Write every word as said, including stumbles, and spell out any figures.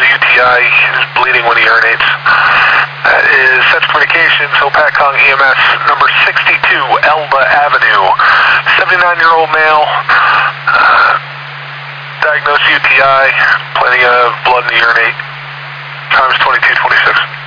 U T I, is bleeding when he urinates. That is Sets Communications, Hopatcong E M S, number sixty-two, Elba Avenue. seventy-nine-year-old male, uh, diagnosed U T I, plenty of blood in the urinate, times twenty-two twenty-six.